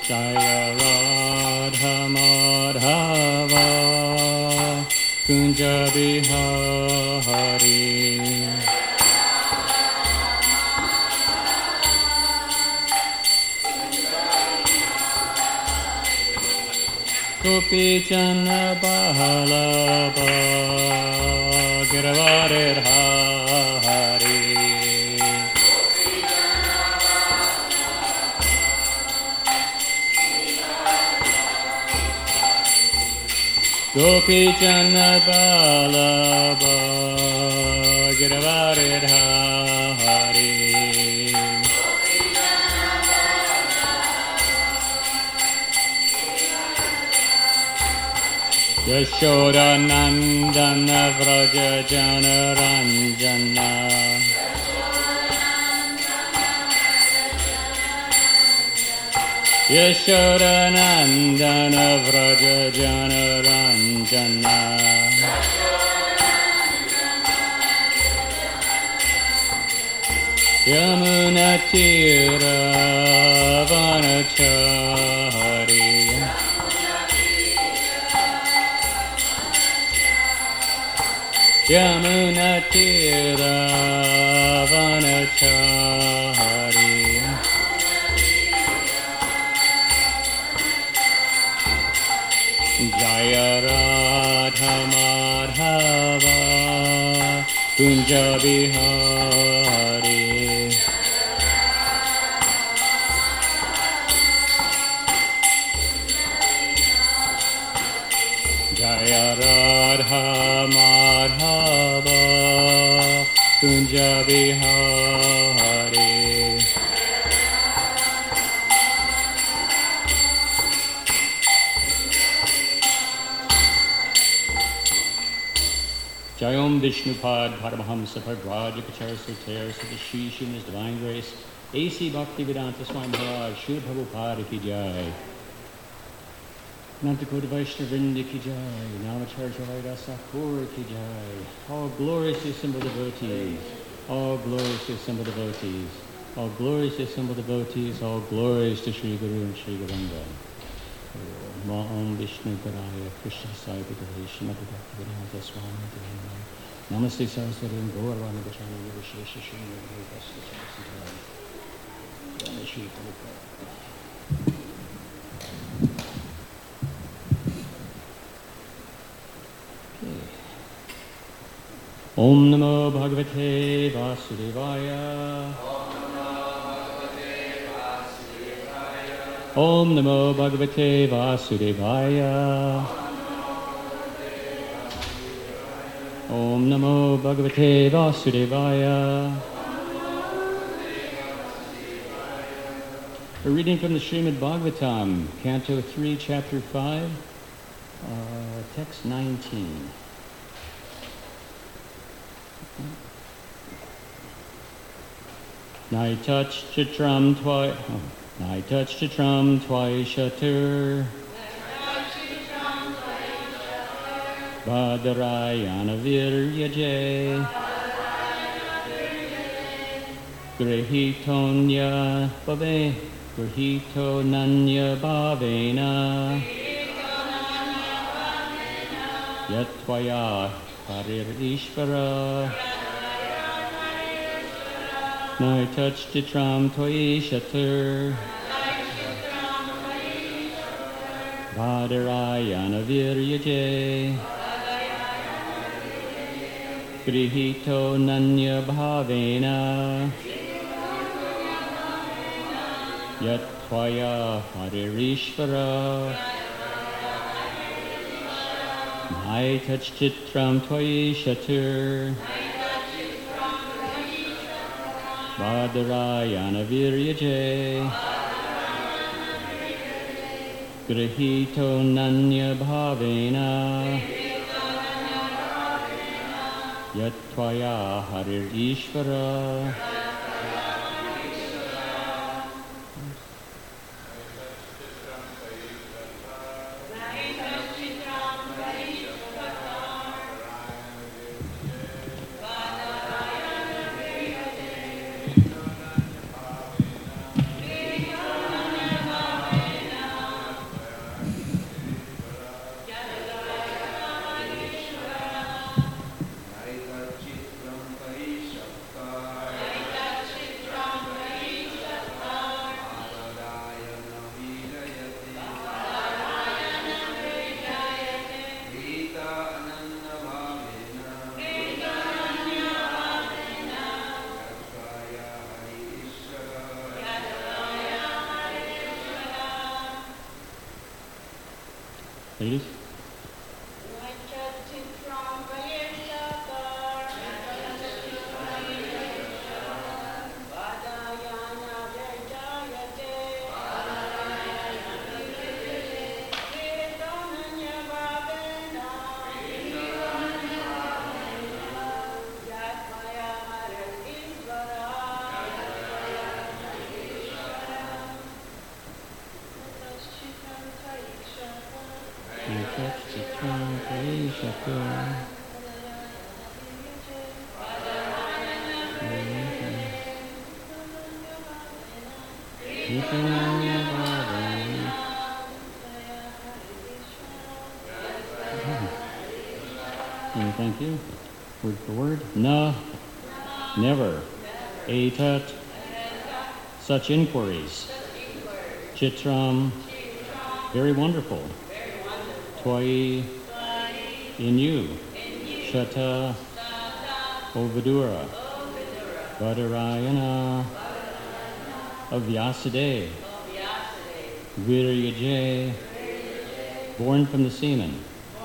Jaya Radha Madhava Kunja Bihari Gopi Jana Bahalaba Giravarir Hari Gopi Jana Bahalaba Giravarir Hari Yashoda Nandana Vraja Jana Ranjana Yashoda Nandana Vraja Jana Ranjana Yamuna Tira Vanachari Yamuna Tira Vanachari Jaya Radha Madhava Kunja Bihari Jaya Radha Madhava Kunja Bihari Jayom Vishnupad Paramahamsa Parvrajapachara Soter Sadashi Shunas Divine Grace A.C. Bhaktivedanta Swami Maharaj Srila Prabhupada Ki Jai Nantakota Vaishnavrinda Ki Jai Namacharya Dasa Thakur Ki Jai All glories to assembled devotees All glories to assembled devotees All glories to assembled devotees All glories to Sri Guru and Sri Gauranga Om Vishnu Paraya Krishna Sai Bhagavate Srimati Bhaktivedanta Swami Devi Namaste Saraswati and Gauravana Gacchami Vishesha Shri Guru Vasta Saraswati Shri Prabhupada Om Namo Bhagavate Vasudevaya Om Namo Bhagavate Vasudevaya Om Namo Bhagavate Vasudevaya A reading from the Srimad Bhagavatam, Canto 3, Chapter 5, Text 19. Nai touch chitram twice. I touched a drum twice shatur Badarayana viryaje Grihitonya bhave Grihito nanya bhavena Yatvaya harir ishvara I touched the tram toy shatur Badarayana viryaje Grihito nanya bhavena Yatvaya haririshvara I touched it tram toy shatur Badarayana viryaje Grihito nanya bhavena Yatvaya harir ishvara Ladies? Thank you. Word for word. Na, never. Etat, such inquiries. Chitram, very wonderful. Twai, in you. Shata, O Vidura. Vadarayana, of Vyasadeva. Viryaje, born from the semen.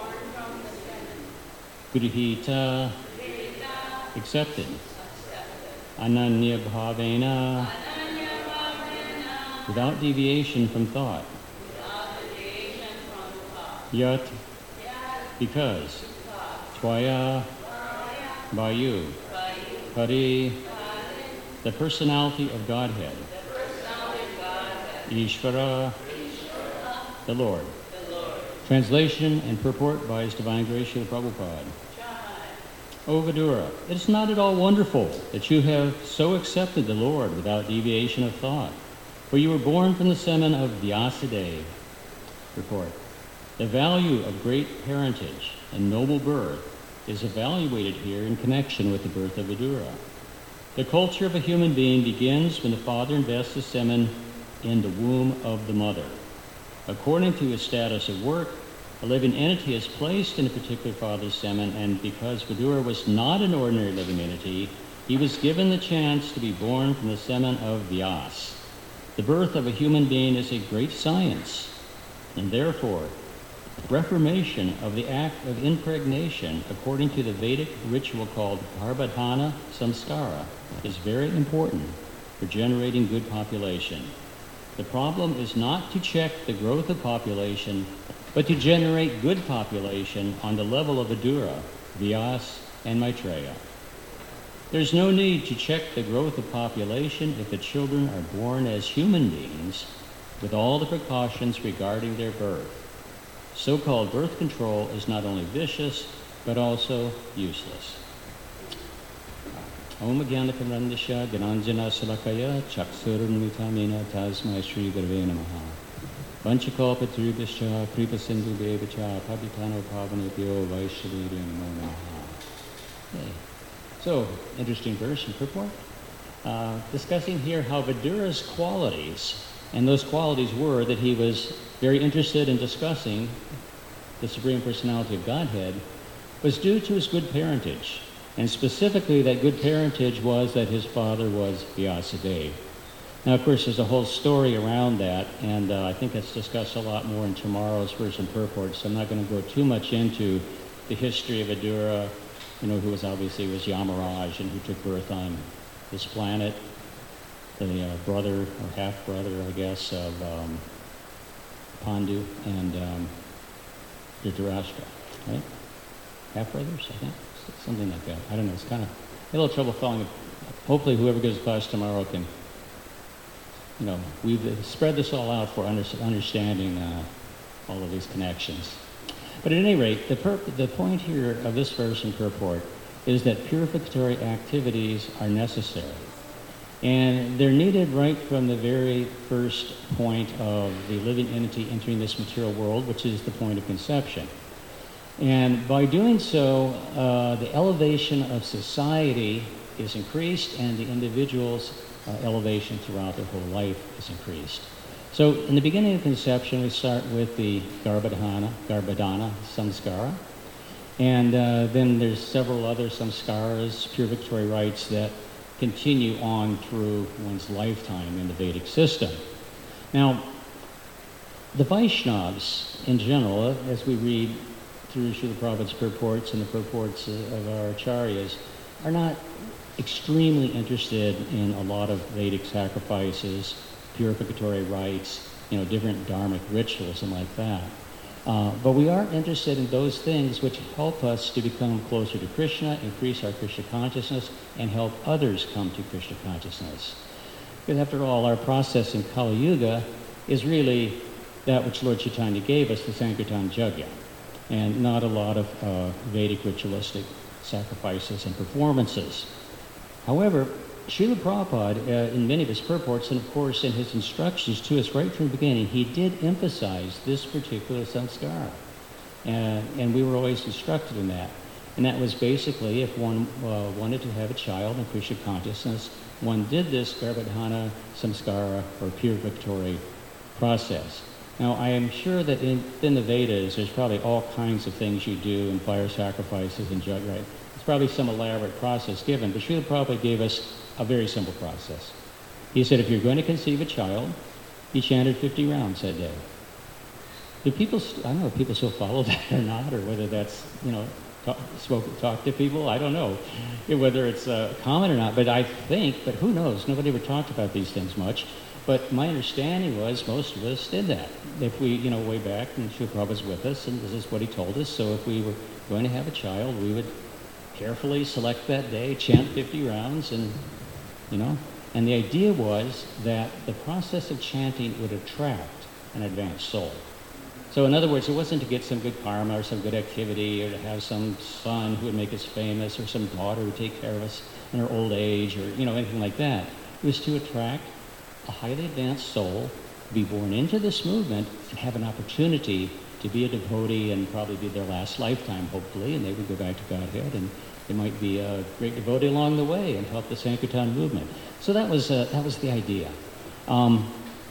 Grihita, accepted. Ananya bhavena, without deviation from thought. Yat, because. Tvaya, by you. Hari, the personality of Godhead. Ishvara, the Lord. Translation and purport by His Divine Grace Srila Prabhupada. O Vidura, it is not at all wonderful that you have so accepted the Lord without deviation of thought, for you were born from the semen of Vyasadeva. Report. The value of great parentage and noble birth is evaluated here in connection with the birth of Vidura. The culture of a human being begins when the father invests the semen in the womb of the mother. According to his status of work, a living entity is placed in a particular father's semen, and because Vidura was not an ordinary living entity, he was given the chance to be born from the semen of Vyas. The birth of a human being is a great science, and therefore, reformation of the act of impregnation according to the Vedic ritual called Garbhadhana Samskara is very important for generating good population. The problem is not to check the growth of population, but to generate good population on the level of Vidura, Vyas, and Maitreya. There's no need to check the growth of population if the children are born as human beings with all the precautions regarding their birth. So-called birth control is not only vicious, but also useless. Om Jnanakamrandasya Gyananjana Salakaya Chaksurunvitamina Tasmai Shri Gurave Namaha. Vanchakalpatarubhascha Kripa Sindhu Devacha Pabhitano Pavanebhyo Vaishnavya Namo Namaha. Okay. So, interesting verse and purport. Discussing here how Vidura's qualities, and those qualities were that he was very interested in discussing the Supreme Personality of Godhead, was due to his good parentage. And specifically, that good parentage was that his father was Vyasadeva. Now, of course, there's a whole story around that, and I think that's discussed a lot more in tomorrow's verse and purport, so I'm not going to go too much into the history of Vidura, who was Yamaraj and who took birth on this planet, the brother or half-brother, I guess, of Pandu and Dhritarashtra, right? Half-brothers, I think? Something like that. I don't know. It's kind of a little trouble following it. Hopefully whoever gives class tomorrow can, we've spread this all out for understanding all of these connections. But at any rate, the point here of this verse and purport is that purificatory activities are necessary. And they're needed right from the very first point of the living entity entering this material world, which is the point of conception. And by doing so, the elevation of society is increased, and the individual's elevation throughout their whole life is increased. So in the beginning of conception, we start with the Garbhadhana Samskara, and then there's several other samskaras, purificatory rites that continue on through one's lifetime in the Vedic system. Now, The Vaishnavas, in general, as we read through Srila Prabhupada's purports and the purports of our acharyas, are not extremely interested in a lot of Vedic sacrifices, purificatory rites, different dharmic rituals and like that. But we are interested in those things which help us to become closer to Krishna, increase our Krishna consciousness, and help others come to Krishna consciousness. Because after all, our process in Kali Yuga is really that which Lord Chaitanya gave us, the Sankirtan Yajna, and not a lot of Vedic ritualistic sacrifices and performances. However, Srila Prabhupada, in many of his purports, and of course in his instructions to us right from the beginning, he did emphasize this particular samskara. And we were always instructed in that. And that was basically, if one wanted to have a child in Krishna consciousness, one did this Garbhadhana samskara, or purificatory process. Now, I am sure that in the Vedas, there's probably all kinds of things you do in fire sacrifices and jug, right? It's probably some elaborate process given, but Srila Prabhupada gave us a very simple process. He said, if you're going to conceive a child, he chanted 50 rounds that day. Do people, I don't know if people still follow that or not, or whether that's, talk to people, I don't know. Whether it's common or not, but I think, but who knows, nobody ever talked about these things much. But my understanding was most of us did that. If we, way back, and Srila Prabhupada was with us, and this is what he told us, so if we were going to have a child, we would carefully select that day, chant 50 rounds, and, and the idea was that the process of chanting would attract an advanced soul. So in other words, it wasn't to get some good karma or some good activity, or to have some son who would make us famous, or some daughter who would take care of us in our old age, or, anything like that. It was to attract a highly advanced soul, be born into this movement, and have an opportunity to be a devotee and probably be their last lifetime, hopefully, and they would go back to Godhead, and they might be a great devotee along the way and help the Sankirtan movement. So that was the idea. And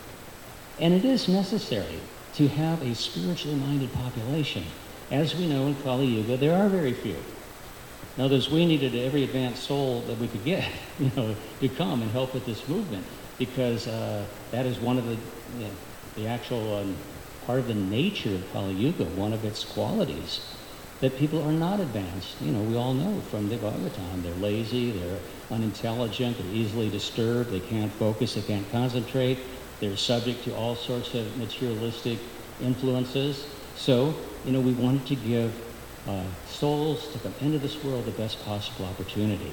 it is necessary to have a spiritually minded population. As we know in Kali Yuga, there are very few. In other words, we needed every advanced soul that we could get, to come and help with this movement, because that is one of the actual part of the nature of Kali Yuga, one of its qualities, that people are not advanced. We all know from the Bhagavatam, they're lazy, they're unintelligent, they're easily disturbed, they can't focus, they can't concentrate, they're subject to all sorts of materialistic influences. So, we wanted to give souls to come into this world the best possible opportunity.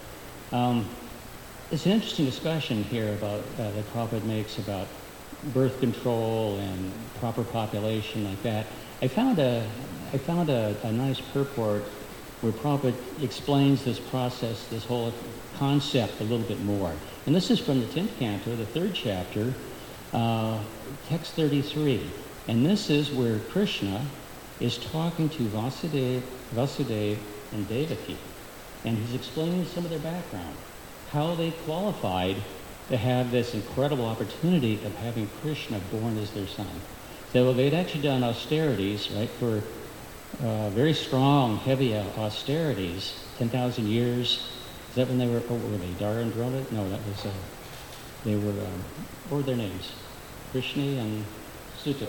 It's an interesting discussion here about that Prabhupada makes about birth control and proper population like that. I found a nice purport where Prabhupada explains this process, this whole concept a little bit more. And this is from the 10th canto, the 3rd chapter, text 33. And this is where Krishna is talking to Vasudeva and Devaki. And he's explaining some of their background, how they qualified to have this incredible opportunity of having Krishna born as their son. So they'd actually done austerities, right, for very strong, heavy austerities, 10,000 years. Is that when they were, what were they, Dara and Drona? No, that was, they were, what were their names? Krishna and Sutapa.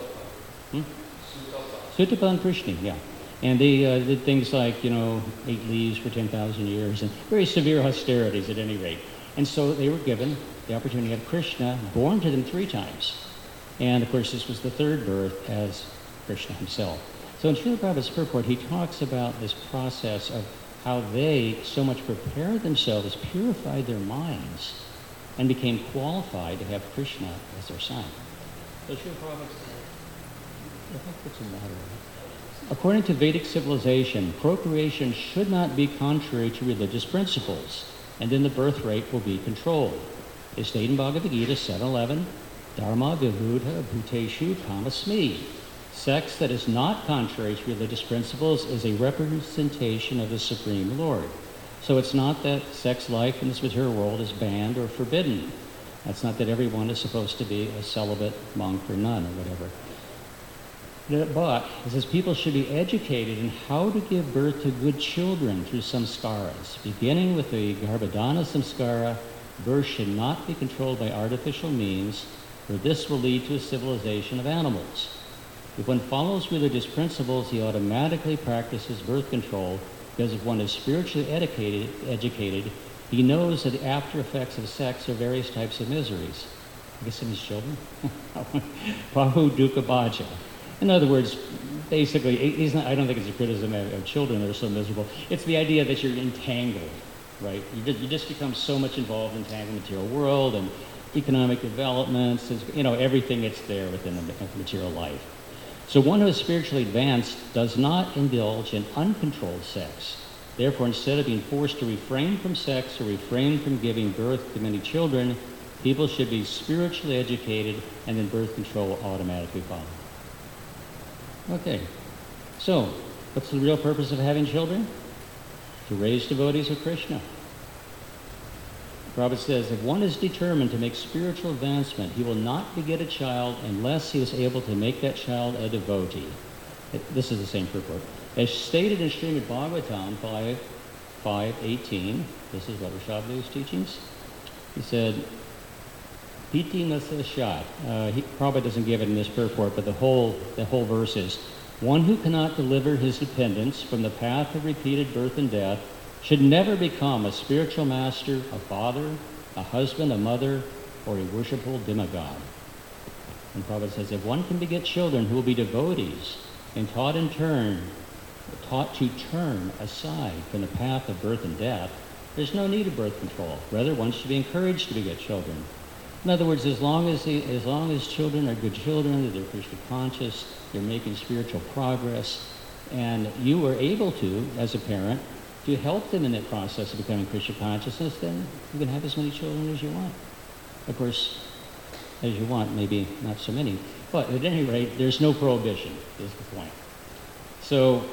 Sutapa and Krishna, yeah. And they did things like, 8 leaves for 10,000 years, and very severe austerities at any rate. And so they were given the opportunity to have Krishna born to them 3 times. And of course, this was the 3rd birth as Krishna himself. So in Srila Prabhupada's purport, he talks about this process of how they so much prepared themselves, purified their minds, and became qualified to have Krishna as their son. So Srila Prabhupada said, what's the matter? According to Vedic civilization, procreation should not be contrary to religious principles, and then the birth rate will be controlled. It's stated in Bhagavad Gita 7:11, Dharma vivudha bhuteshu kamasmi. Sex that is not contrary to religious principles is a representation of the Supreme Lord. So it's not that sex life in this material world is banned or forbidden. That's not that everyone is supposed to be a celibate monk or nun or whatever. But it says people should be educated in how to give birth to good children through samskaras. Beginning with the Garbhadhana samskara, birth should not be controlled by artificial means, for this will lead to a civilization of animals. If one follows religious principles, he automatically practices birth control, because if one is spiritually educated, he knows that the after effects of sex are various types of miseries. I guess it means children. Pahu dukkha bhaja. In other words, basically, I don't think it's a criticism of children that are so miserable. It's the idea that you're entangled, right? You just become so much involved in the material world and economic developments, everything that's there within the material life. So one who is spiritually advanced does not indulge in uncontrolled sex. Therefore, instead of being forced to refrain from sex or refrain from giving birth to many children, people should be spiritually educated, and then birth control will automatically follow. Okay, so what's the real purpose of having children? To raise devotees of Krishna. Prabhupada says, if one is determined to make spiritual advancement, he will not beget a child unless he is able to make that child a devotee. This is the same purport. As stated in Srimad Bhagavatam 5:18, this is what Rishabhadeva's teachings. He said, Piti nasa shat. Prabhupada doesn't give it in this purport, but the whole verse is, one who cannot deliver his dependents from the path of repeated birth and death should never become a spiritual master, a father, a husband, a mother, or a worshipful demigod. And Prabhupada says, if one can beget children who will be devotees and taught to turn aside from the path of birth and death, there's no need of birth control. Rather, one should be encouraged to beget children. In other words, as long as children are good children, that they're Krishna conscious, they're making spiritual progress, and you are able to, as a parent, to help them in that process of becoming Krishna consciousness, then you can have as many children as you want. Of course, as you want, maybe not so many. But at any rate, there's no prohibition, is the point. So,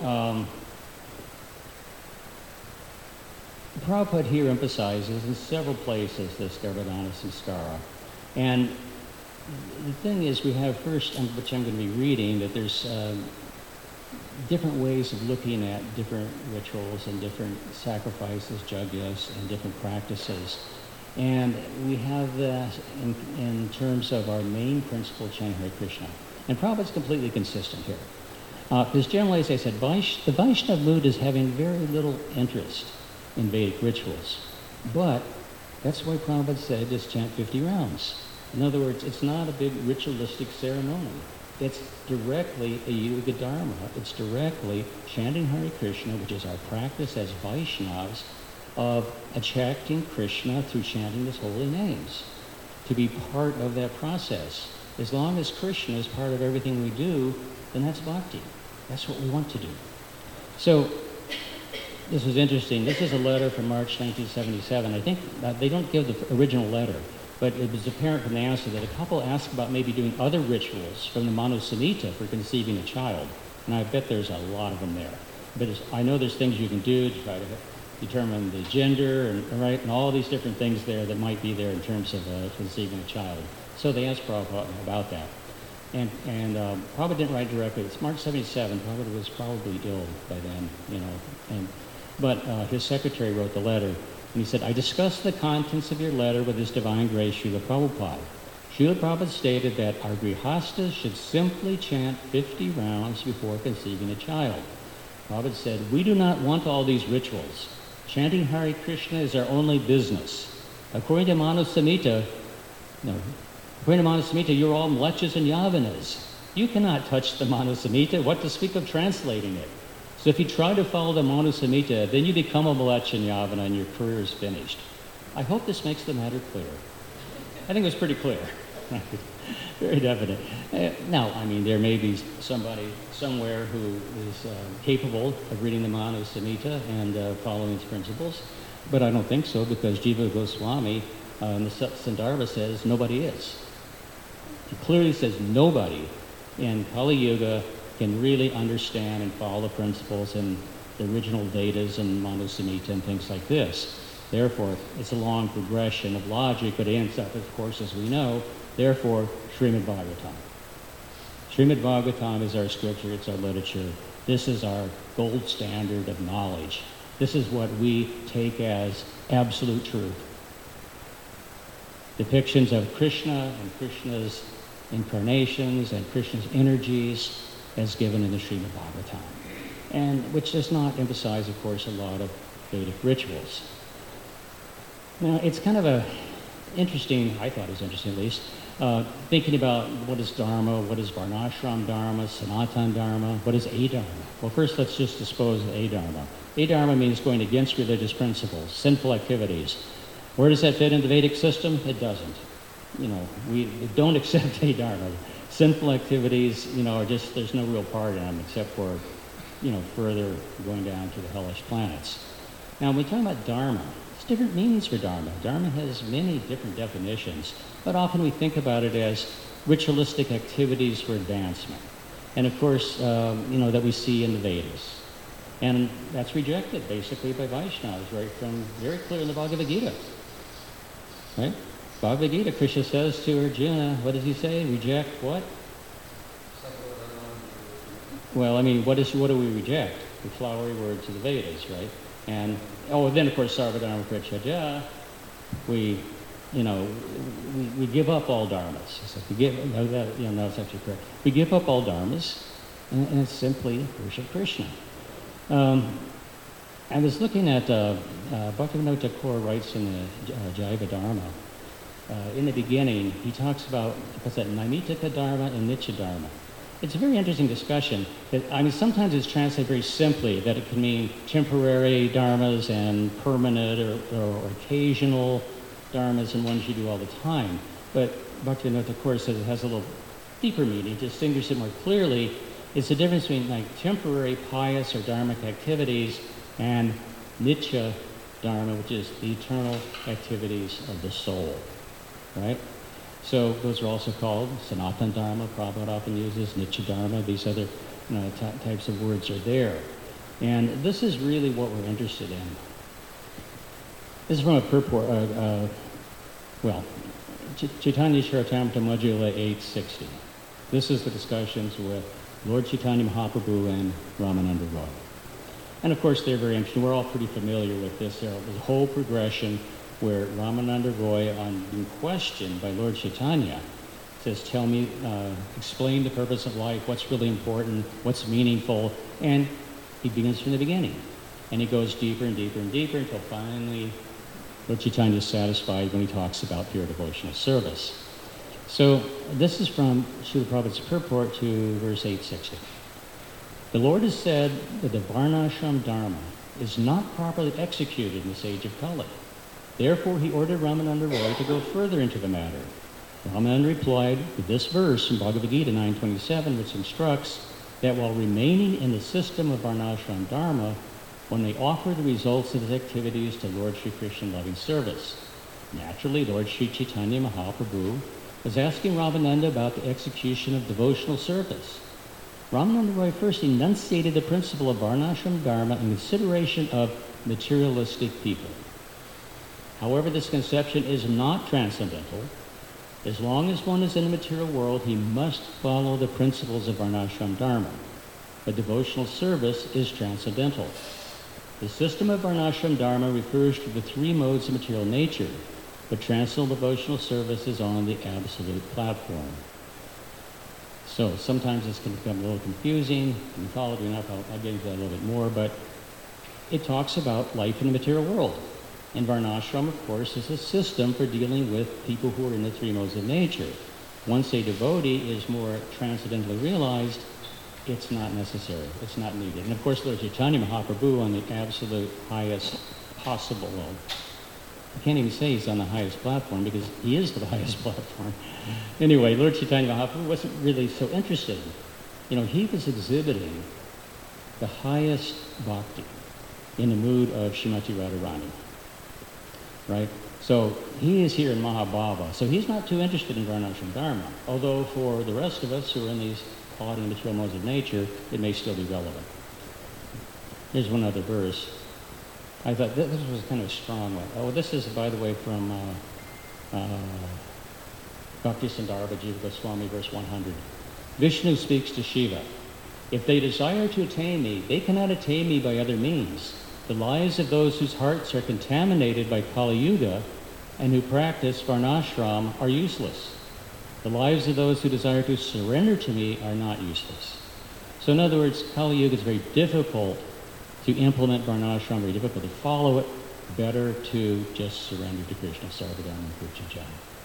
Prabhupada here emphasizes in several places this Garbhadhana Samskara. And the thing is, we have first, which I'm going to be reading, that there's different ways of looking at different rituals and different sacrifices, yajnas, and different practices. And we have that in terms of our main principle, chanting Hare Krishna. And Prabhupada's completely consistent here. Because generally, as I said, the Vaishnava mood is having very little interest in Vedic rituals. But that's why Prabhupada said just chant 50 rounds. In other words, it's not a big ritualistic ceremony. It's directly a Yuga Dharma. It's directly chanting Hare Krishna, which is our practice as Vaishnavas of attracting Krishna through chanting his holy names. To be part of that process. As long as Krishna is part of everything we do, then that's bhakti. That's what we want to do. So, this was interesting. This is a letter from March 1977. I think they don't give the original letter, but it was apparent from the answer that a couple asked about maybe doing other rituals from the Manu Samhita for conceiving a child. And I bet there's a lot of them there. But I know there's things you can do to try to determine the gender and all these different things there that might be there in terms of conceiving a child. So they asked Prabhupada about that. And Prabhupada didn't write directly. It's March 77. Prabhupada was probably ill by then, But his secretary wrote the letter, and he said, I discussed the contents of your letter with His Divine Grace, Srila Prabhupada. Srila Prabhupada stated that our grihastas should simply chant 50 rounds before conceiving a child. Prabhupada said, we do not want all these rituals. Chanting Hare Krishna is our only business. According to Manu Samhita, you're all mlechas and yavanas. You cannot touch the Manu Samhita. What to speak of translating it? So if you try to follow the Manu Samhita, then you become a mlech and yavana and your career is finished. I hope this makes the matter clear. I think it was pretty clear. Very definite. Now, there may be somebody somewhere who is capable of reading the Manu Samhita and following its principles, but I don't think so, because Jiva Goswami in the Sandarbha says nobody is. It clearly says nobody in Kali Yuga can really understand and follow the principles in the original Vedas and Manu Samhita and things like this. Therefore, it's a long progression of logic, but it ends up, of course, as we know, therefore, Srimad Bhagavatam. Srimad Bhagavatam is our scripture, it's our literature. This is our gold standard of knowledge. This is what we take as absolute truth. depictions of Krishna and Krishna's incarnations and Krishna's energies as given in the Srimad Bhagavatam, and which does not emphasize, of course, a lot of Vedic rituals. Now, it's kind of interesting, I thought it was interesting at least, thinking about what is Dharma, what is Varnashram Dharma, Sanatana Dharma, what is Adharma? Well, first let's just dispose of Adharma. Adharma means going against religious principles, sinful activities. Where does that fit in the Vedic system? It doesn't. We don't accept Adharma. Sinful activities, are just, there's no real part in them except for, further going down to the hellish planets. Now, when we talk about Dharma, there's different meanings for Dharma. Dharma has many different definitions, but often we think about it as ritualistic activities for advancement. And of course, that we see in the Vedas. And that's rejected basically by Vaishnavas, right from very clear in the Bhagavad Gita. Right? Bhagavad Gita, Krishna says to Arjuna, what does he say? Reject what? Well, what do we reject? The flowery words of the Vedas, right? And, then of course, Sarvadharma Parityajya, we give up all dharmas. So that's actually correct. We give up all dharmas, and it's simply worship Krishna. I was looking at Bhaktivinoda Thakur writes in the Jaiva Dharma. In the beginning, he talks about Naimittika Dharma and Nitya Dharma. It's a very interesting discussion. Sometimes it's translated very simply, that it can mean temporary dharmas and permanent or occasional dharmas and ones you do all the time. But Bhaktivinoda Thakur says it has a little deeper meaning, distinguishes it more clearly. It's the difference between temporary pious or dharmic activities and Nitya Dharma, which is the eternal activities of the soul, right? So those are also called Sanatana Dharma. Prabhupada often uses Nitya Dharma. These other types of words are there. And this is really what we're interested in. This is from a purport, Chaitanya Charitamrita Module 860. This is the discussions with Lord Chaitanya Mahaprabhu and Ramananda Roy. And of course, they're very interesting. We're all pretty familiar with this. There's a whole progression where Ramananda Roy, on being questioned by Lord Chaitanya, says, explain the purpose of life, what's really important, what's meaningful, and he begins from the beginning. And he goes deeper and deeper and deeper until finally Lord Chaitanya is satisfied when he talks about pure devotional service. So this is from Srila Prabhupada's purport to verse 860. The Lord has said that the Varnashram Dharma is not properly executed in this age of Kali. Therefore, he ordered Ramananda Roy to go further into the matter. Ramananda replied with this verse from Bhagavad Gita 9:27, which instructs that while remaining in the system of Varnashram Dharma, one may offer the results of his activities to Lord Sri Krishna in loving service. Naturally, Lord Sri Chaitanya Mahaprabhu was asking Ramananda about the execution of devotional service. Ramananda Roy first enunciated the principle of Varnashram Dharma in consideration of materialistic people. However, this conception is not transcendental. As long as one is in the material world, he must follow the principles of Varnashram Dharma. But devotional service is transcendental. The system of Varnashram Dharma refers to the three modes of material nature, but transcendental devotional service is on the absolute platform. So sometimes this can become a little confusing. If you follow me enough, I'll get into that a little bit more, but it talks about life in the material world. And Varnashram, of course, is a system for dealing with people who are in the three modes of nature. Once a devotee is more transcendently realized, it's not necessary. It's not needed. And of course, Lord Chaitanya Mahaprabhu on the absolute highest possible, I can't even say he's on the highest platform because he is the highest platform. Anyway, Lord Chaitanya Mahaprabhu wasn't really so interested. He was exhibiting the highest bhakti in the mood of Srimati Radharani. Right? So he is here in Mahabhava. So he's not too interested in Varnashram Dharma. Although for the rest of us who are in these caught in the material modes of nature, it may still be relevant. Here's one other verse. I thought this was kind of a strong one. This is, by the way, from Bhakti Sandarbha Jiva Goswami, verse 100. Vishnu speaks to Shiva. If they desire to attain me, they cannot attain me by other means. The lives of those whose hearts are contaminated by Kali Yuga and who practice varnashram are useless. The lives of those who desire to surrender to me are not useless. So in other words, Kali Yuga is very difficult to implement varnashram, very difficult to follow it. Better to just surrender to Krishna. Sarvadharma Pujajaya.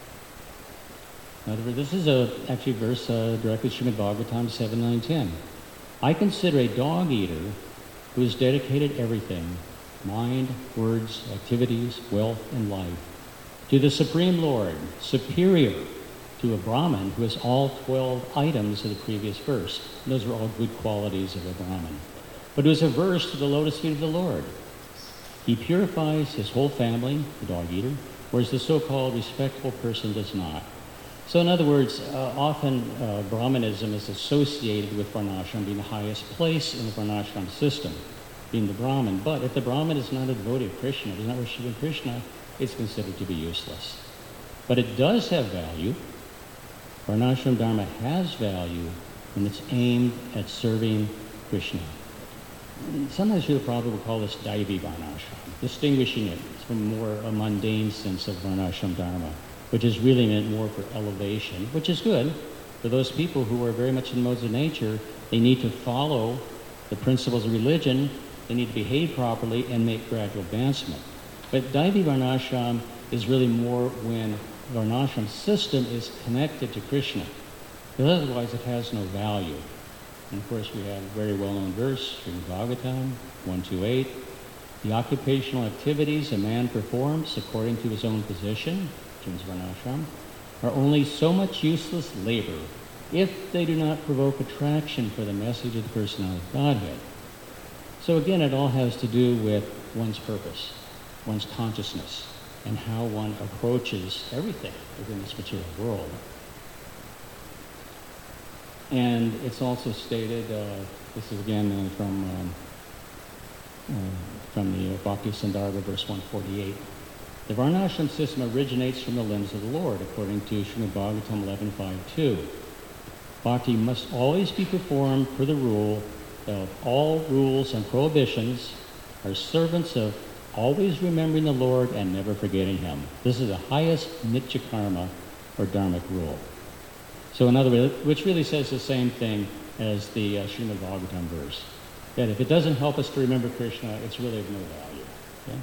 In other words, this is actually a verse directly Srimad Bhagavatam 7.9.10. I consider a dog eater who has dedicated everything, mind, words, activities, wealth, and life, to the Supreme Lord, superior to a Brahmin who has all 12 items of the previous verse. And those are all good qualities of a Brahmin. But who is averse to the lotus feet of the Lord. He purifies his whole family, the dog eater, whereas the so-called respectable person does not. So in other words, often Brahmanism is associated with varnashram being the highest place in the varnashram system, being the Brahmin. But if the Brahmin is not a devotee of Krishna, does not worship Krishna, it's considered to be useless. But it does have value. Varnashram Dharma has value when it's aimed at serving Krishna. Sometimes Srila Prabhupada will call this Daivi Varnashram, distinguishing it from more a mundane sense of Varnashram Dharma, which is really meant more for elevation, which is good. For those people who are very much in the modes of nature, they need to follow the principles of religion, they need to behave properly and make gradual advancement. But Daivi Varnashram is really more when the Varnashram system is connected to Krishna, because otherwise it has no value. And of course, we have a very well-known verse, Srimad Bhagavatam 128. The occupational activities a man performs according to his own position, which is varnashram, are only so much useless labor if they do not provoke attraction for the message of the personality of Godhead. So again, it all has to do with one's purpose, one's consciousness, and how one approaches everything within this material world. And it's also stated, this is again from the Bhakti Sandarbha, verse 148. The Varnashram system originates from the limbs of the Lord, according to Srimad Bhagavatam 11.5.2. Bhakti must always be performed per the rule of all rules and prohibitions are servants of always remembering the Lord and never forgetting Him. This is the highest nitya karma, or dharmic rule. So in other words, which really says the same thing as the Srimad Bhagavatam verse, that if it doesn't help us to remember Krishna, it's really of no value. Okay?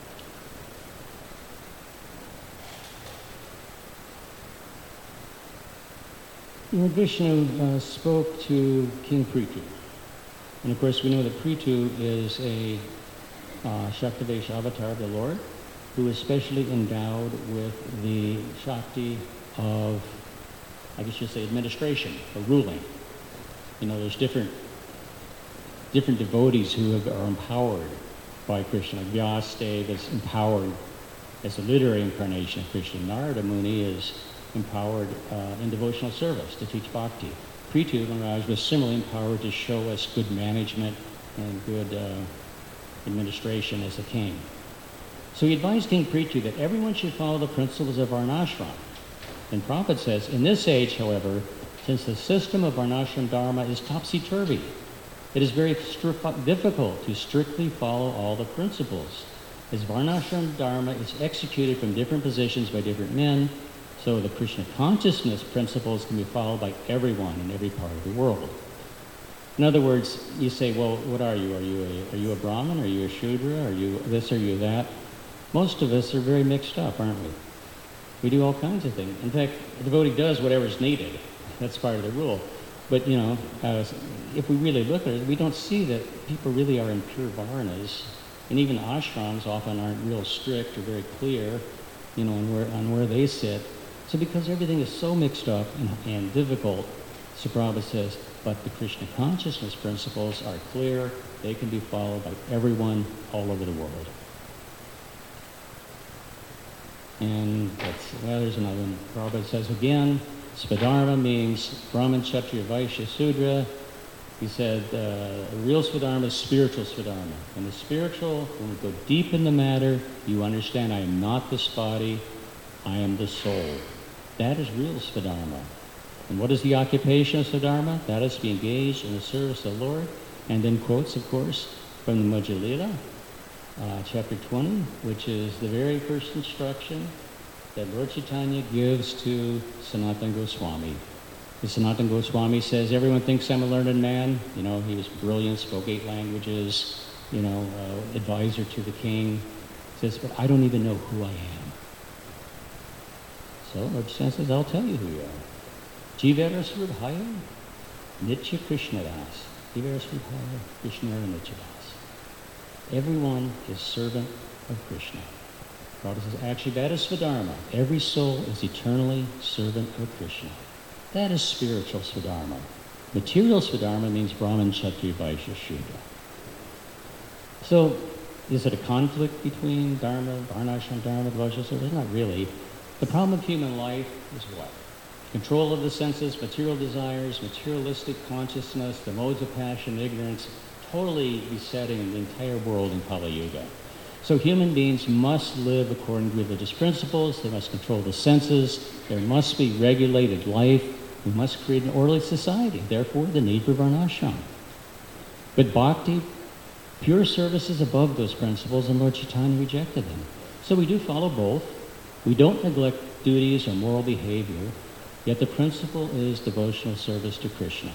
Lord Vishnu spoke to King Prithu. And of course we know that Prithu is a Shaktavesh avatar of the Lord, who is specially endowed with the Shakti of, I guess you say, administration or ruling. You know, there's different devotees who are empowered by Krishna. Vyasadeva is empowered as a literary incarnation of Krishna. Narada Muni is empowered in devotional service to teach bhakti. Prithu Maharaj was similarly empowered to show us good management and good administration as a king. So he advised King Prithu that everyone should follow the principles of Varnashram. And Prabhupada says, in this age, however, since the system of Varnashram Dharma is topsy-turvy, it is very difficult to strictly follow all the principles. As Varnashram Dharma is executed from different positions by different men, so the Krishna consciousness principles can be followed by everyone in every part of the world. In other words, you say, well, what are you? Are you a Brahmin? Are you a Shudra? Are you this? Are you that? Most of us are very mixed up, aren't we? We do all kinds of things. In fact, the devotee does whatever's needed. That's part of the rule. But, you know, if we really look at it, we don't see that people really are in pure varnas. And even ashrams often aren't real strict or very clear, you know, on where they sit. So because everything is so mixed up and difficult, so Prabhupada says, but the Krishna consciousness principles are clear. They can be followed by everyone all over the world. And there's another one. Prabhupada says again, Svadharma means Brahman, Kshatriya, Vaishya, Sudra. He said, real Svadharma is spiritual Svadharma. And the spiritual, when we go deep in the matter, you understand I am not this body, I am the soul. That is real Svadharma. And what is the occupation of Svadharma? That is to be engaged in the service of the Lord. And then quotes, of course, from the Madhya Lila, chapter 20, which is the very first instruction. that Lord Chaitanya gives to Sanatana Goswami. The Sanatana Goswami says, everyone thinks I'm a learned man. You know, he was brilliant, spoke 8 languages, you know, advisor to the king. He says, but I don't even know who I am. So Lord Chaitanya says, I'll tell you who you are. Jivara Srudhaya Nitya Krishnadas. Jivara Srudhaya Krishnara Nityadas. Everyone is servant of Krishna. Prabhupada says, actually, that is Swadharma. Every soul is eternally servant of Krishna. That is spiritual Swadharma. Material Swadharma means Brahman, Kshatriya, Vaishya, Shudra. So, is it a conflict between Dharma, Varnashram Dharma, Vaishya? Not really. The problem of human life is what? Control of the senses, material desires, materialistic consciousness, the modes of passion, ignorance, totally besetting the entire world in Kali Yuga. So human beings must live according to religious principles. They must control the senses. There must be regulated life. We must create an orderly society. Therefore, the need for Varnashram. But bhakti, pure service is above those principles, and Lord Chaitanya rejected them. So we do follow both. We don't neglect duties or moral behavior, yet the principle is devotional service to Krishna.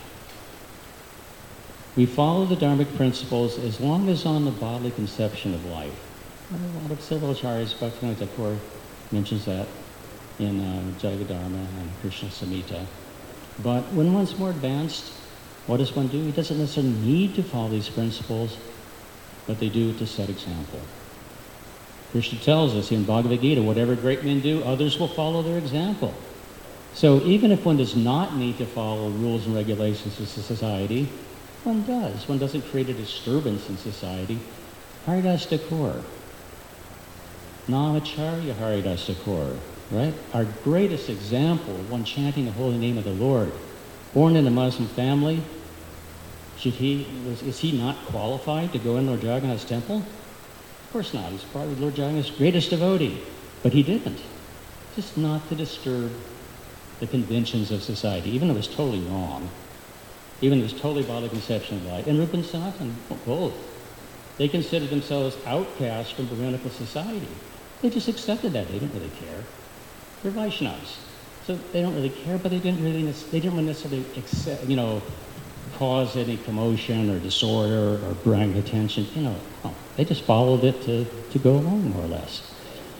We follow the dharmic principles as long as on the bodily conception of life. A lot of several acharyas, Bhaktivinoda Thakur mentions that in Jaigadharma and Krishna Samhita. But when one's more advanced, what does one do? He doesn't necessarily need to follow these principles, but they do to set example. Krishna tells us in Bhagavad Gita, whatever great men do, others will follow their example. So even if one does not need to follow rules and regulations of society, one does. One doesn't create a disturbance in society. Haridas Thakur, Namacharya Haridas Thakur, right? Our greatest example of one chanting the holy name of the Lord. Born in a Muslim family, is he not qualified to go in Lord Jagannath's temple? Of course not. He's probably Lord Jagannath's greatest devotee. But he didn't. Just not to disturb the conventions of society, even though it was totally wrong. Even though it was totally bodily conception of life. And Rupa and Sanatana, both. They considered themselves outcasts from Brahminical society. They just accepted that. They didn't really care. They're Vaishnavas. So they don't really care, but they didn't necessarily cause any commotion or disorder or bring attention. They just followed it to go along, more or less.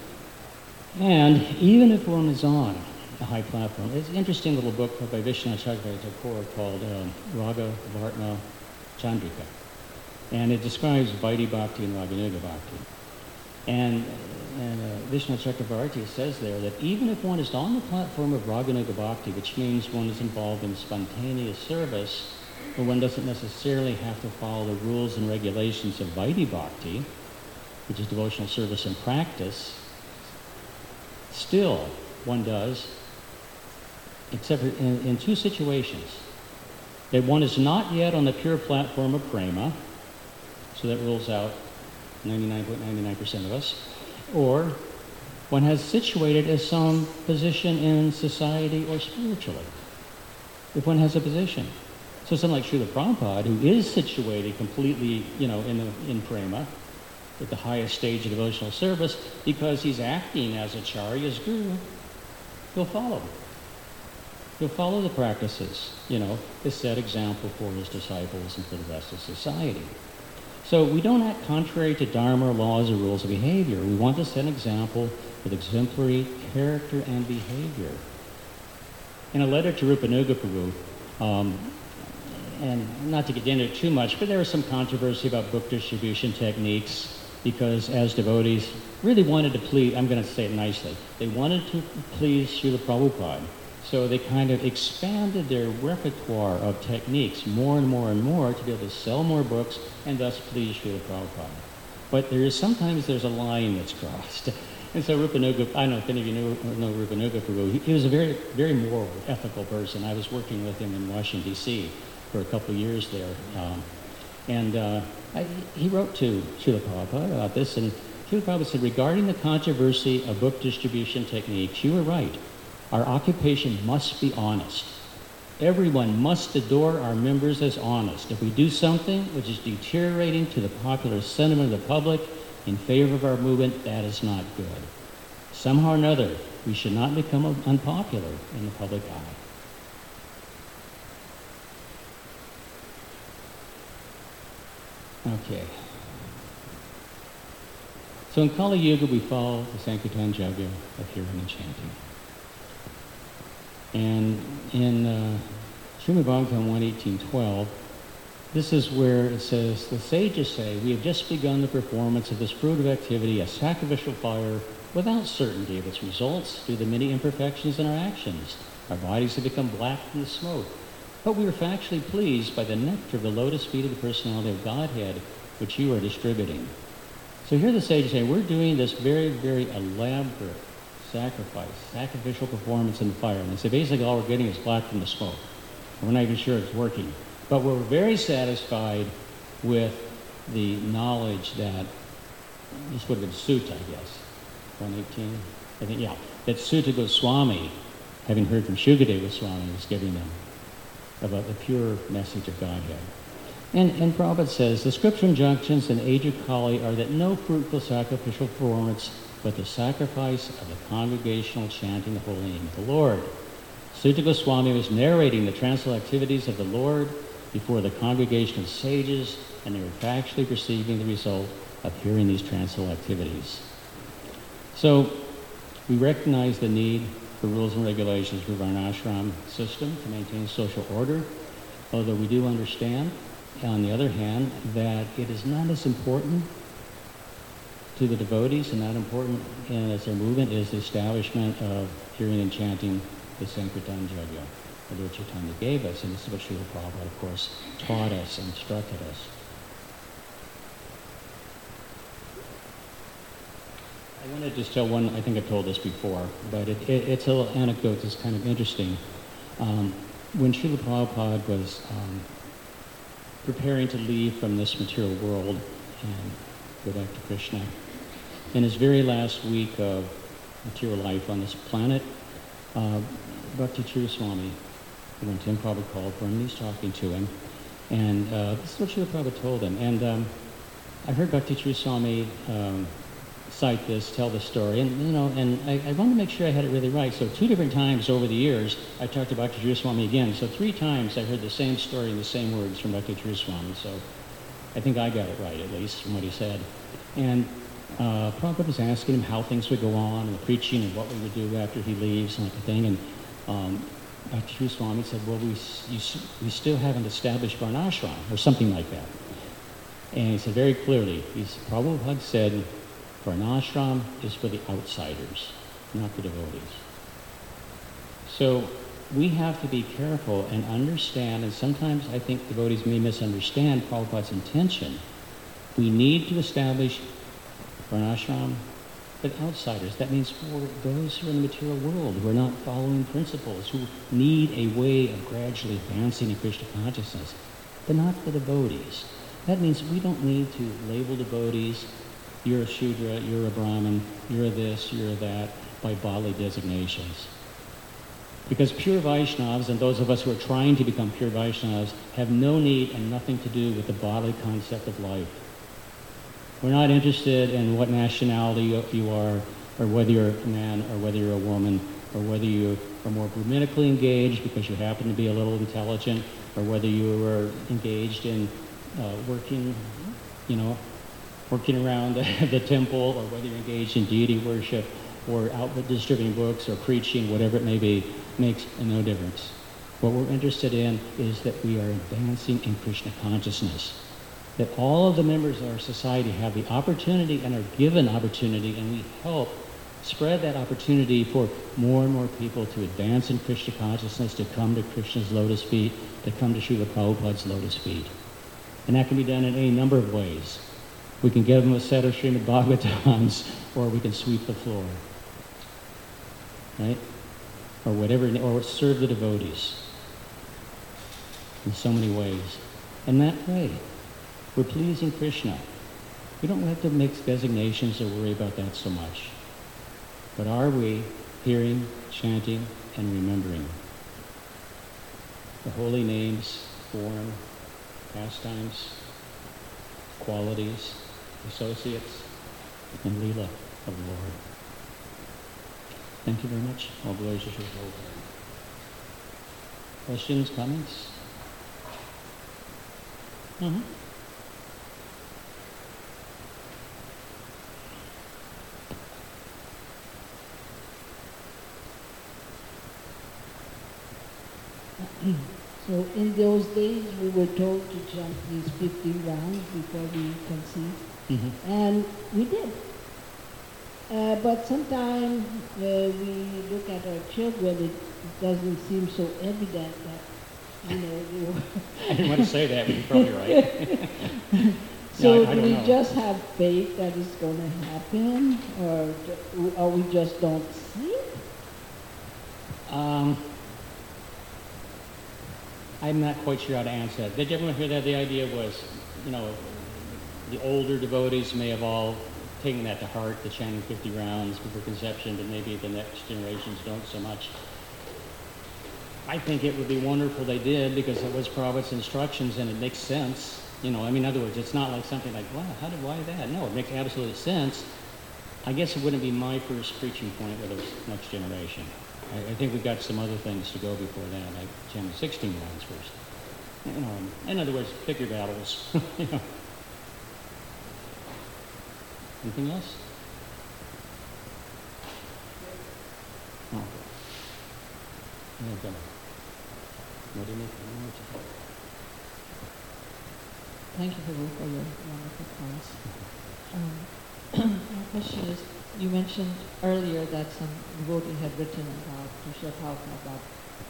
And even if one is on a high platform, it's an interesting little book by Vishwanath Chakravarti Thakur called Raga Vartma Chandrika. And it describes Vaidhi Bhakti and Raganuga Bhakti. And Vishwanath Chakravarti says there that even if one is on the platform of Raganuga Bhakti, which means one is involved in spontaneous service, but one doesn't necessarily have to follow the rules and regulations of Vaidhi Bhakti, which is devotional service and practice, still one does, except in 2 situations. That one is not yet on the pure platform of prema, so that rules out 99.99% of us, or one has situated as some position in society or spiritually, if one has a position. So someone like Srila Prabhupada, who is situated completely, in prema, at the highest stage of devotional service, because he's acting as Acharya's guru, he'll follow. He'll follow the practices, to set example for his disciples and for the rest of society. So we don't act contrary to Dharma, laws, or rules of behavior. We want to set an example with exemplary character and behavior. In a letter to Rupanuga Prabhu, and not to get into it too much, but there was some controversy about book distribution techniques, because as devotees really wanted to please, I'm going to say it nicely, they wanted to please Srila Prabhupada. So they kind of expanded their repertoire of techniques more and more and more to be able to sell more books and thus please Srila Prabhupada. But sometimes there's a line that's crossed. And so Rupanuga, I don't know if any of you know Rupanuga Prabhu, he was a very, very moral, ethical person. I was working with him in Washington, D.C. for a couple of years there. He wrote to Srila Prabhupada about this, and Srila Prabhupada said, regarding the controversy of book distribution techniques, you were right. Our occupation must be honest. Everyone must adore our members as honest. If we do something which is deteriorating to the popular sentiment of the public in favor of our movement, that is not good. Somehow or another, we should not become unpopular in the public eye. Okay. So in Kali Yuga, we follow the Sankirtan Yajna of hearing and chanting. And in Srimad Bhagavatam 1.18.12, this is where it says, the sages say, we have just begun the performance of this fruitive activity, a sacrificial fire, without certainty of its results due to the many imperfections in our actions. Our bodies have become black from the smoke. But we are factually pleased by the nectar of the lotus feet of the personality of Godhead, which you are distributing. So here the sages say, we're doing this very, very elaborate sacrificial performance in the fire. And they say basically all we're getting is black from the smoke. We're not even sure it's working. But we're very satisfied with the knowledge that, this would have been Sutta, I guess, 118, I think, yeah, that Sutta Goswami, having heard from Shukadeva Goswami, was giving them about the pure message of Godhead. And Prabhupada says, the scripture injunctions in the age of Kali are that no fruitful sacrificial performance but the sacrifice of the congregational chanting the holy name of the Lord. Sutta Goswami was narrating the transcendental activities of the Lord before the congregation of sages, and they were factually perceiving the result of hearing these transcendental activities. So we recognize the need for rules and regulations for Varnashram system to maintain social order, although we do understand, on the other hand, that it is not as important to the devotees and not important as their movement is the establishment of hearing and chanting the Sankirtan Yajna, the Lord Chaitanya gave us, and this is what Srila Prabhupada, of course, taught us and instructed us. I want to just tell one, I think I've told this before, but it's a little anecdote that's kind of interesting. When Srila Prabhupada was preparing to leave from this material world and go back to Krishna, in his very last week of material life on this planet, Bhakti True Swami, when Tim Prabhupada called for him, he was talking to him, and this is what Srila Prabhupada told him. And I heard Bhakti True Swami cite this, tell the story, and I wanted to make sure I had it really right. So 2 different times over the years, I talked to Bhakti True Swami again. So 3 times I heard the same story and the same words from Bhakti True Swami. So I think I got it right, at least, from what he said. And Prabhupada was asking him how things would go on, and the preaching, and what we would do after he leaves, and like the thing. And Bhakti True Swami said, well, we still haven't established Varnashram, or something like that. And he said very clearly, Prabhupada said, Varnashram is for the outsiders, not the devotees. So we have to be careful and understand, and sometimes I think devotees may misunderstand Prabhupada's intention. We need to establish Varnashram for the outsiders. That means for those who are in the material world, who are not following principles, who need a way of gradually advancing in Krishna consciousness, but not the devotees. That means we don't need to label devotees, you're a Shudra, you're a Brahmin, you're a this, you're a that, by bodily designations. Because pure Vaishnavas, and those of us who are trying to become pure Vaishnavas, have no need and nothing to do with the bodily concept of life. We're not interested in what nationality you are, or whether you're a man, or whether you're a woman, or whether you are more Brahminically engaged because you happen to be a little intelligent, or whether you are engaged in working around the temple, or whether you're engaged in deity worship, or out distributing books, or preaching, whatever it may be, makes no difference. What we're interested in is that we are advancing in Krishna consciousness. That all of the members of our society have the opportunity and are given opportunity, and we help spread that opportunity for more and more people to advance in Krishna consciousness, to come to Krishna's lotus feet, to come to Srila Prabhupada's lotus feet. And that can be done in any number of ways. We can give them a set of Srimad Bhagavatams, or we can sweep the floor, right? Or whatever, or serve the devotees in so many ways. And that way, we're pleasing Krishna. We don't have to make designations or worry about that so much. But are we hearing, chanting, and remembering the holy names, form, pastimes, qualities, associates, and Leela of the Lord? Thank you very much. All glories to Sri Prabhupada. Questions, comments? Mm-hmm. So in those days, we were told to jump these 50 rounds before we conceived, and we did. But sometimes we look at our children, it doesn't seem so evident that, they were. I didn't want to say that, but you're probably right. So I do don't we know. just have faith that it's going to happen, or we just don't see it? I'm not quite sure how to answer that. Did everyone hear that? The idea was, the older devotees may have all taken that to heart, the chanting 50 rounds before conception, but maybe the next generations don't so much. I think it would be wonderful they did, because it was Prabhupada's instructions and it makes sense. In other words, it's not like something like, wow, why that? No, it makes absolute sense. I guess it wouldn't be my first preaching point with the next generation. I think we've got some other things to go before that, like chanting 16 rounds first. In other words, pick your battles. Anything else? Oh. Okay. What do you need? Thank you, Prabhu, for your wonderful class. My question is, you mentioned earlier that some devotee had written about Krishna Prabhupada about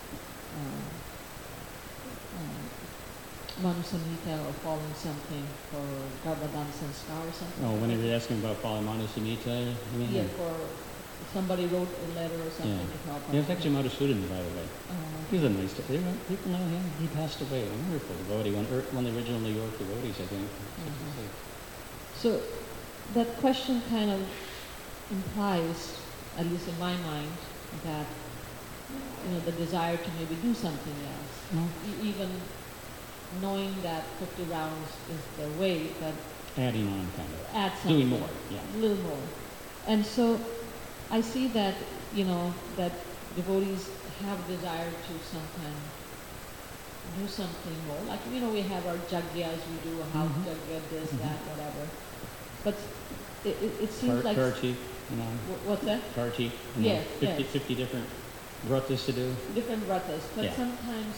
Manu Samhita or following something for Garbhadan Sanskar or something. Oh, when you were asking about following Manu Samhita, you mean? Yeah, for somebody wrote a letter or something to Prabhupada. Yeah, it's actually Madhusudan, by the way. He's a nice guy. People know him. He passed away. A wonderful devotee, one of the original New York devotees, I think. So that question kind of implies, at least in my mind, that the desire to maybe do something else, even knowing that 50 rounds is the way, but adding on kind of. Add something. Doing more, yeah. A little more. And so I see that, that devotees have desire to sometimes do something more. Like, we have our jagyas, we do a house jagya, this, that, whatever. But it seems like... Karchi, What's that? Karchi. Yes, 50 different vratas to do. Different vratas. But sometimes...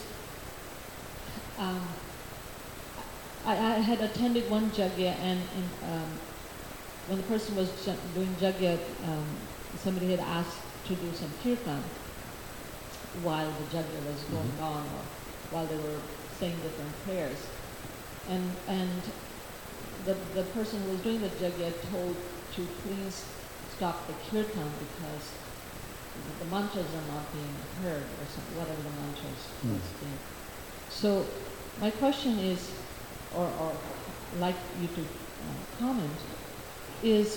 I had attended one jagya, and when the person was doing jagya, somebody had asked to do some kirtan while the jagya was going on, or while they were saying different prayers. And the person who was doing the jagya told to please stop the kirtan because the mantras are not being heard, or whatever the mantras was being. So my question is, or like you to comment, is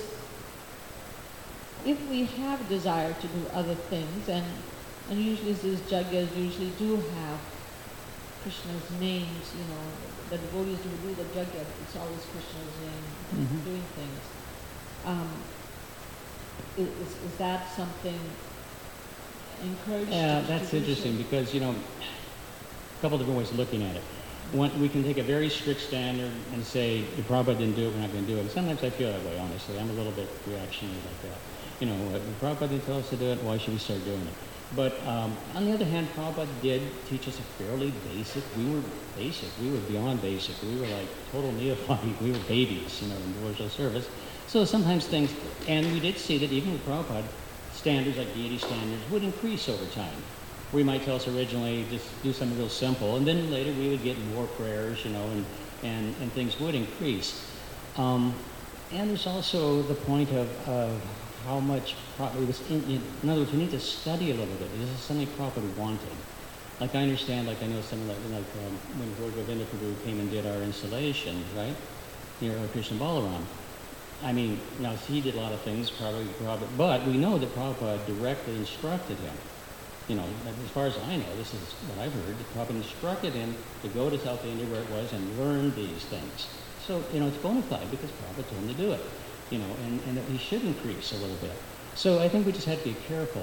if we have desire to do other things, and usually these jagyas usually do have Krishna's names, the devotees who do the jagya, it's always Krishna's name doing things. Is that something encouraged? Yeah, that's interesting because, a couple different ways of looking at it. One, we can take a very strict standard and say, if Prabhupada didn't do it, we're not going to do it. And sometimes I feel that way, honestly. I'm a little bit reactionary like that. If Prabhupada didn't tell us to do it, why should we start doing it? But on the other hand, Prabhupada did teach us a fairly basic. We were basic. We were beyond basic. We were like total neophyte. We were babies, in devotional service. So sometimes things, and we did see that even with Prabhupada, standards like deity standards would increase over time. We might tell us originally just do something real simple, and then later we would get more prayers, and things would increase. And there's also the point of how much it was in other words, we need to study a little bit. This is something Prabhupada wanted. Like I understand, like I know something like when Lord Govinda Prabhu came and did our installation, right? Near Krishna Balaram. I mean, now he did a lot of things, probably, but we know that Prabhupada directly instructed him. As far as I know, this is what I've heard, that Prabhupada instructed him to go to South India where it was and learn these things. So, it's bona fide because Prabhupada told him to do it, and that he should increase a little bit. So I think we just have to be careful.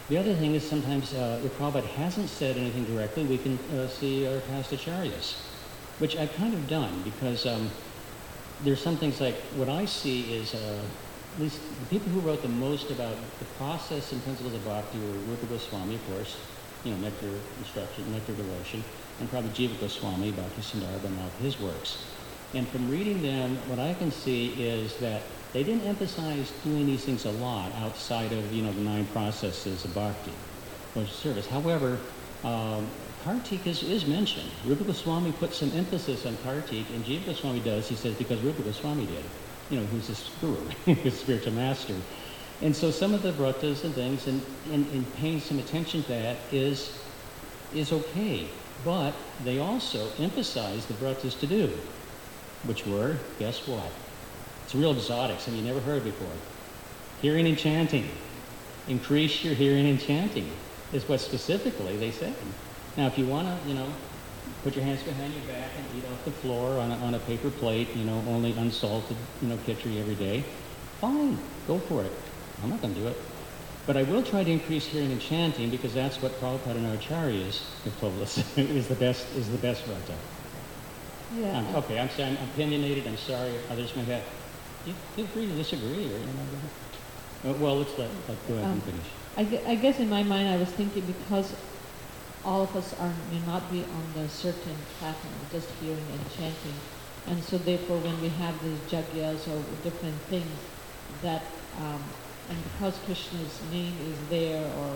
The other thing is sometimes if Prabhupada hasn't said anything directly, we can see our past acharyas, which I've kind of done because there's some things like what I see is at least the people who wrote the most about the process and principles of bhakti were Rupa Goswami, of course, Nectar Instruction, Nectar Devotion, and probably Jiva Goswami, Bhakti Sundarbha, and all of his works. And from reading them, what I can see is that they didn't emphasize doing these things a lot outside of, the 9 processes of bhakti or service. However, Kartik is mentioned. Rupa Goswami put some emphasis on Kartik, and Jiva Goswami does, he says, because Rupa Goswami did. Who's his guru, his spiritual master. And so some of the vratas and things, and paying some attention to that is okay. But they also emphasize the vratas to do, which were, guess what? It's real exotic, some you never heard before. Hearing and chanting. Increase your hearing and chanting is what specifically they said. Now, if you want to, put your hands behind your back and eat off the floor on a paper plate, only unsalted, khichdi every day, fine, go for it. I'm not going to do it. But I will try to increase hearing and chanting because that's what Prabhupada and our acharyas have told us is the best vrata. Yeah. Okay, I'm sorry, I'm opinionated. I'm sorry. Others may have. You feel free to disagree or well, let's go ahead and finish. I guess in my mind I was thinking because all of us may not be on the certain platform, just hearing and chanting, and so therefore when we have these jagyas or different things that, and because Krishna's name is there, or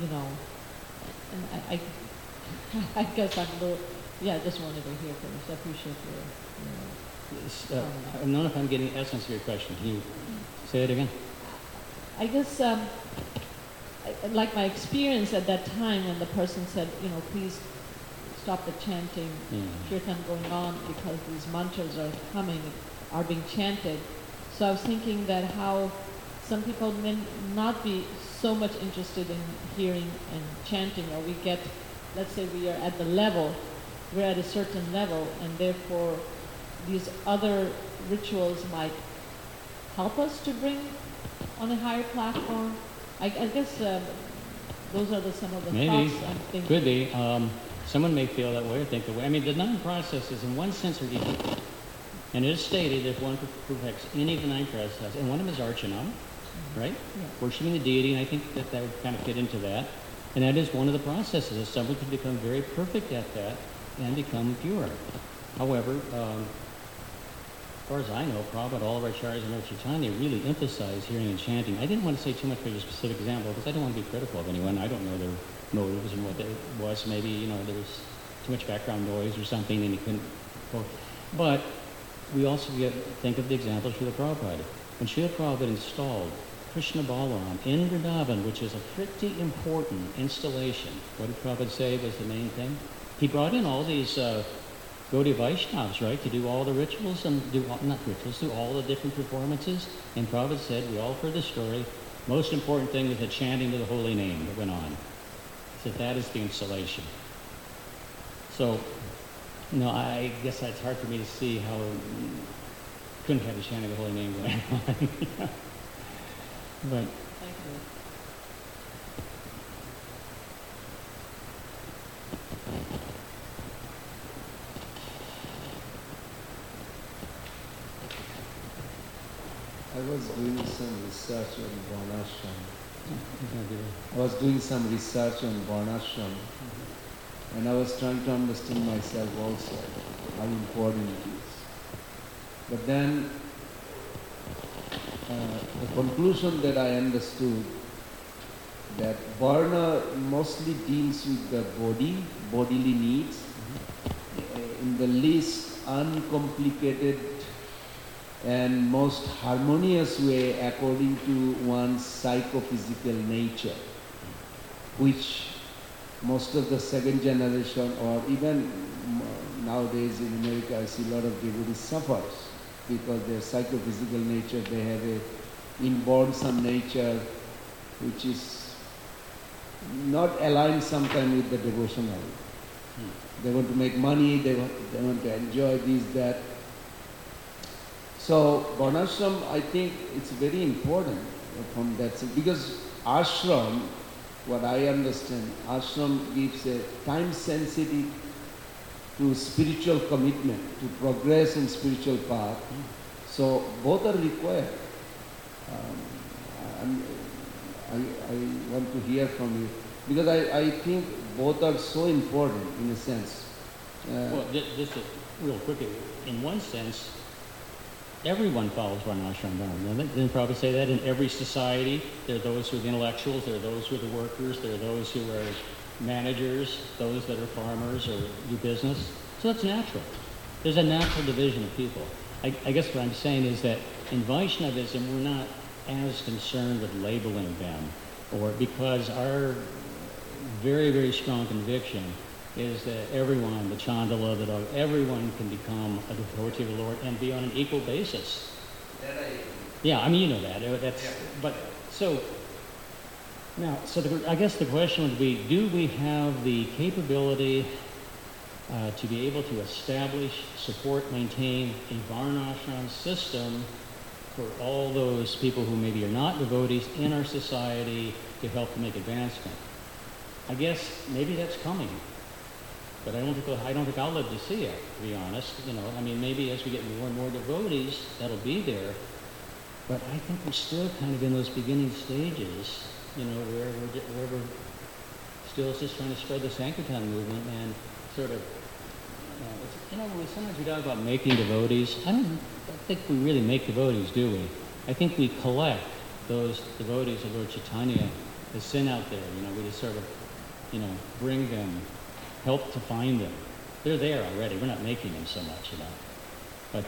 and I guess I'm a little, I just wanted to hear from you. So I appreciate your I don't know if I'm getting the essence of your question. Can you say it again? I guess, like my experience at that time when the person said, please stop the chanting, kirtan going on because these mantras are being chanted. So I was thinking that how some people may not be so much interested in hearing and chanting, or let's say we are at we're at a certain level, and therefore these other rituals might help us to bring on a higher platform. I guess those are some of the Maybe. thoughts I'm thinking. Could be. Someone may feel that way or think that way. I mean, the 9 processes in one sense are equal. And it is stated if one perfects any of the 9 processes, and one of them is Archana, right? Yeah. Worshiping the deity, and I think that would kind of fit into that. And that is one of the processes. That someone could become very perfect at that and become pure. However, as far as I know, Prabhupada, all of our acharyas and Lord Chaitanya really emphasize hearing and chanting. I didn't want to say too much for your specific example because I don't want to be critical of anyone. I don't know their motives and what it was. Maybe, there was too much background noise or something and he couldn't go. But we also think of the examples of Srila Prabhupada. When Srila Prabhupada installed Krishna Balaram in Vrindavan, which is a pretty important installation, what did Prabhupada say was the main thing? He brought in all these Gaudiya Vaishnavas, right, to do all the rituals and do all the different performances. And Prabhupada said, we all heard the story, most important thing was the chanting of the holy name that went on. So that is the installation. So, I guess it's hard for me to see how couldn't have the chanting of the holy name going on. But Thank you. I was doing some research on Varnashram. Mm-hmm. I was doing some research on Varnashram, and I was trying to understand myself also, how important it is. But then, the conclusion that I understood, that Varna mostly deals with the bodily needs, in the least uncomplicated and most harmonious way according to one's psychophysical nature, which most of the second generation or even nowadays in America I see a lot of devotees suffers because their psychophysical nature, they have a inborn some nature which is not aligned sometimes with the devotional. They want to make money, they want to enjoy this, that. So Varnashram, I think it's very important from that sense, because ashram what I understand, ashram gives a time sensitive to spiritual commitment, to progress in spiritual path. So both are required. I want to hear from you because I think both are so important in a sense. Well, just real quickly, in one sense, everyone follows Varnashram Dharma. They probably say that in every society. There are those who are the intellectuals, there are those who are the workers, there are those who are managers, those that are farmers or do business. So that's natural. There's a natural division of people. I guess what I'm saying is that in Vaishnavism, we're not as concerned with labeling them, or because our very, very strong conviction is that everyone, the Chandala, the dog, everyone can become a devotee of the Lord and be on an equal basis. Yeah, I mean, you know that. But so now, I guess the question would be: do we have the capability to be able to establish, support, maintain a Varnashram system for all those people who maybe are not devotees in our society to help to make advancement? I guess maybe that's coming. But I don't think I'll live to see it, to be honest. I mean, maybe as we get more and more devotees, that'll be there. But I think we're still kind of in those beginning stages, where we're still just trying to spread the Sankirtan movement and sort of, when sometimes we talk about making devotees, I don't think we really make devotees, do we? I think we collect those devotees of Lord Chaitanya that sin out there. We just sort of, bring them, help to find them. They're there already. We're not making them so much, But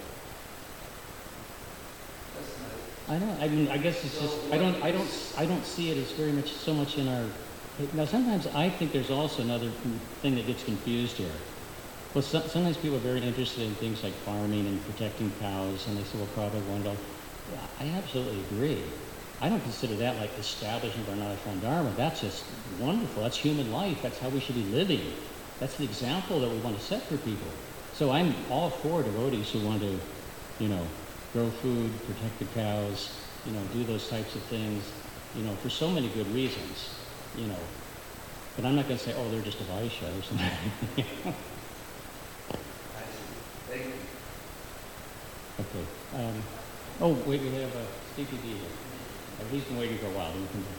I don't. I mean, I guess it's just I don't see it as very much so much in our. Now, sometimes I think there's also another thing that gets confused here. Well, sometimes people are very interested in things like farming and protecting cows, and they say, well, probably one dog. I absolutely agree. I don't consider that like establishing Varnashram Dharma. That's just wonderful. That's human life. That's how we should be living. That's the example that we want to set for people. So I'm all for devotees who want to, grow food, protect the cows, do those types of things, for so many good reasons, But I'm not going to say, oh, they're just a Vaishya or something. Thank you. Okay. Wait, we have a CPD here. He's been waiting for a while.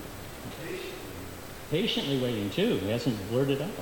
Patiently waiting, too. He hasn't blurted out.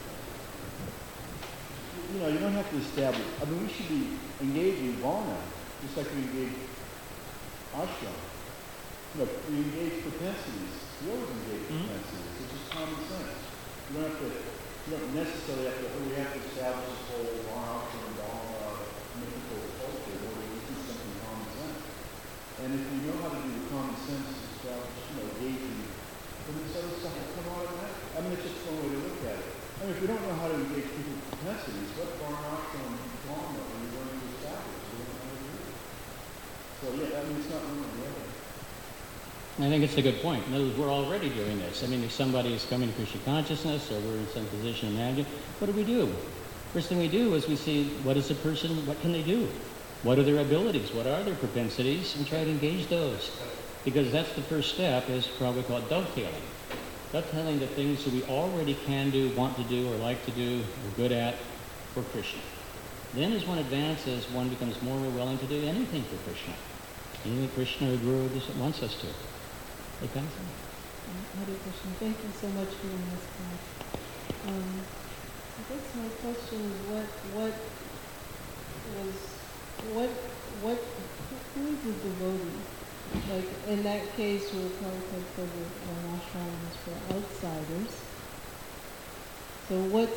You don't have to establish. I mean, we should be engaging Varna, just like we engage ashram. We engage propensities. We always engage propensities. It's just common sense. You don't necessarily have to, we have to establish this whole Varna ashram Dharma mythical culture where we do something common sense. And if you know how to do the common sense stuff, engaging, then this other stuff will come automatic. I mean, it's just one way to look at it. I mean, if we don't know how to engage people's propensities, what Varnashram Dharma are you going to establish? We don't know how to do it. So, it's not one or the other. I think it's a good point. In other words, we're already doing this. I mean, if somebody is coming to Krishna consciousness or we're in some position of management, what do? First thing we do is we see what is a person, what can they do? What are their abilities? What are their propensities? And try to engage those. Because that's the first step, is probably called dovetailing. Dovetailing the things that we already can do, want to do, or like to do, or good at for Krishna. Then as one advances, one becomes more and more willing to do anything for Krishna. Anything Krishna or Guru wants us to. Okay? Hare Krishna. Thank you so much for doing this class. I guess my question is who is a devotee? Like in that case, we'll probably for the ashrams for outsiders. So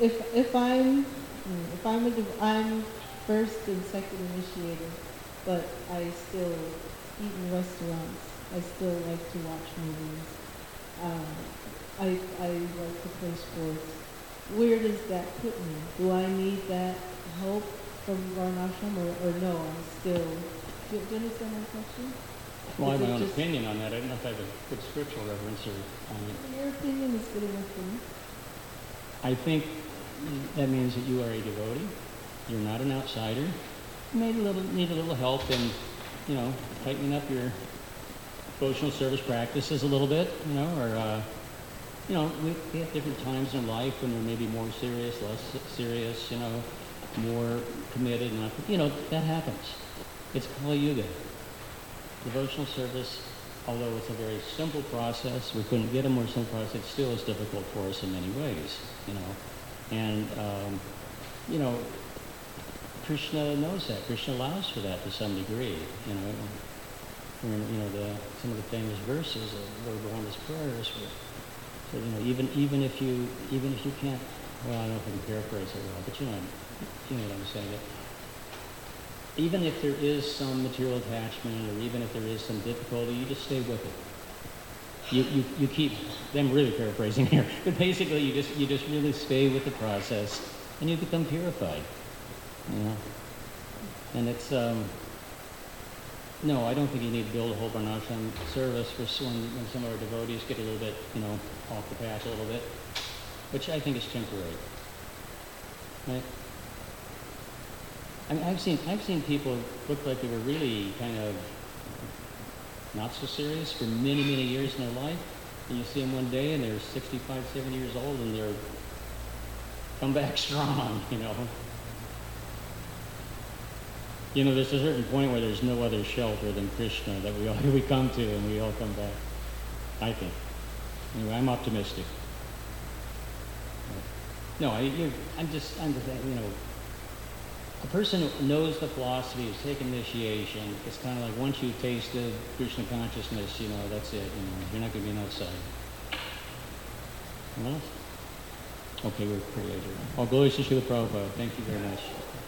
I'm first and second initiated, but I still eat in restaurants. I still like to watch movies. I like to play sports. Where does that put me? Do I need that help from Varnashram or no? I'm still. Do you understand my question? Well, I have my own opinion on that. I don't know if I have a good scriptural reference or on it. Your opinion is good enough for me. I think that means that you are a devotee. You're not an outsider. You need a little help in, tightening up your devotional service practices a little bit, or we have different times in life when we're maybe more serious, less serious, more committed, not, that happens. It's Kali Yuga. Devotional service, although it's a very simple process, we couldn't get a more simple process, it still is difficult for us in many ways, And, Krishna knows that. Krishna allows for that to some degree, some of the famous verses of Lord Brahma's prayers were, so, even if you can't, well, I don't know if I can paraphrase it well, but you know what I'm saying. That even if there is some material attachment, or even if there is some difficulty, you just stay with it. You keep, I'm really paraphrasing here, but basically you just really stay with the process, and you become purified. And it's no, I don't think you need to build a whole Varnashram service for when some of our devotees get a little bit, off the path a little bit, which I think is temporary. Right? I mean, I've seen people look like they were really kind of not so serious for many, many years in their life, and you see them one day and they're 65, 70 years old and they're come back strong, There's a certain point where there's no other shelter than Krishna that we come to and we all come back, I think. Anyway, I'm optimistic. No, I'm just a person who knows the philosophy, who's taken initiation, it's kind of like once you've tasted Krishna consciousness, that's it, you're not going to be an outsider. Anyone else? Okay, we're pretty late here. All glories to Srila Prabhupada. Thank you very much.